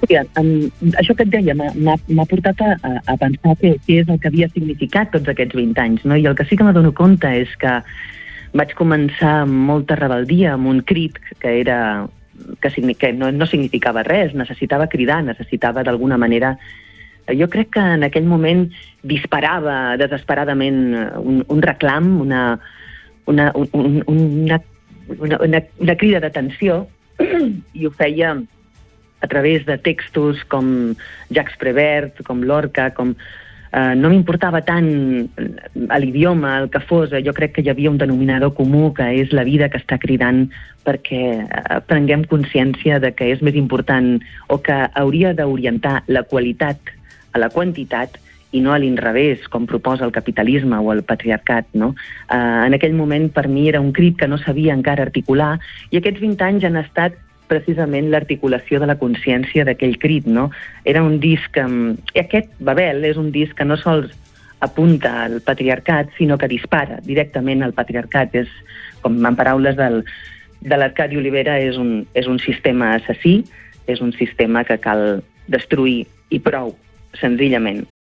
Això que et deia m'ha portat a pensar què és el que havia significat tots aquests 20 anys, no? I el que sí que m'adono compte és que vaig començar amb molta rebeldia, amb un crit que no significava res, necessitava cridar, necessitava d'alguna manera... Jo crec que en aquell moment disparava desesperadament un reclam, una crida d'atenció, i ho feia a través de textos com Jacques Prévert, com Lorca, no m'importava tant l'idioma, el que fos. Jo crec que hi havia un denominador comú, que és la vida que està cridant perquè prenguem consciència de que és més important o que hauria d'orientar la qualitat a la quantitat i no a l'inrevés, com proposa el capitalisme o el patriarcat, no? En aquell moment, per mi, era un crit que no sabia encara articular, i aquests 20 anys han estat precisament l'articulació de la consciència d'aquell crit, no? Era un disc... I aquest, Babel, és un disc que no sols apunta al patriarcat, sinó que dispara directament al patriarcat. És, com en paraules de l'Arcadi Olivera, és un sistema assassí, és un sistema que cal destruir, i prou, senzillament.